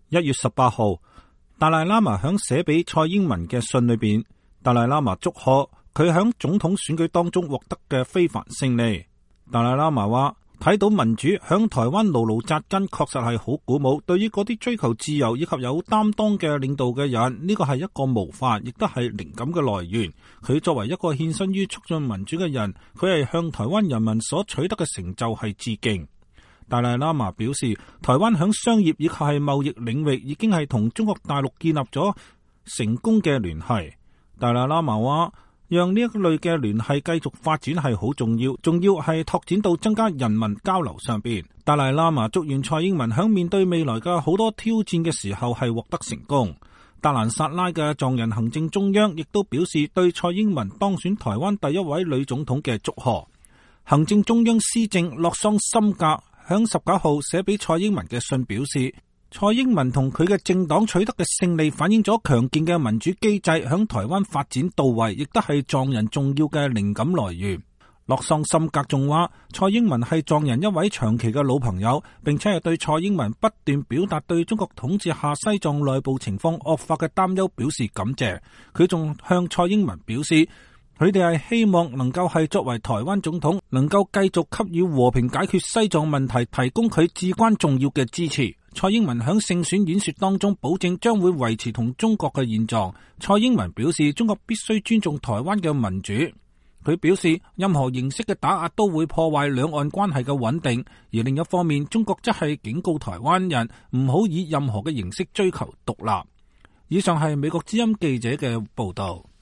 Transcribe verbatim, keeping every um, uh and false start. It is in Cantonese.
一月十八號，達賴喇嘛響寫俾蔡英文嘅信裏邊，達賴喇嘛祝賀佢響總統選舉當中獲得嘅非凡勝利。達賴喇嘛話，睇到民主響台灣牢牢扎根，確實係好鼓舞。對於嗰啲追求自由以及有擔當嘅領導嘅人，呢個係一個模範，亦都係靈感嘅來源。佢作為一個獻身於促進民主嘅人，佢係向台灣人民所取得嘅成就係致敬。達賴喇嘛表示，台灣響商業以及係貿易領域已經係同中國大陸建立咗成功嘅聯繫。達賴喇嘛話，讓呢一類嘅聯繫繼續發展係好重要，仲要係拓展到增加人民交流上邊。達賴喇嘛祝願蔡英文響面對未來嘅好多挑戰嘅時候係獲得成功。達蘭薩拉嘅藏人行政中央亦都表示對蔡英文當選台灣第一位女總統嘅祝賀。行政中央司政洛桑森格響十九號寫俾蔡英文嘅信表示，蔡英文同佢嘅政黨取得嘅勝利反映咗強健嘅民主機制響台灣發展到位，亦都係藏人重要嘅靈感來源。洛桑森格仲話，蔡英文係藏人一位長期嘅老朋友，並且係對蔡英文不斷表達對中國統治下西藏內部情況惡化嘅擔憂表示感謝。佢仲向蔡英文表示，佢哋係希望能夠係作為台灣總統，能夠繼續給予和平解決西藏問題提供佢至關重要嘅支持。蔡英文響勝選演說當中保證將會維持同中國嘅現狀。蔡英文表示，中國必須尊重台灣嘅民主。佢表示，任何形式嘅打壓都會破壞兩岸關係嘅穩定。而另一方面，中國則係警告台灣人唔好以任何嘅形式追求獨立。以上係美國之音記者嘅報道。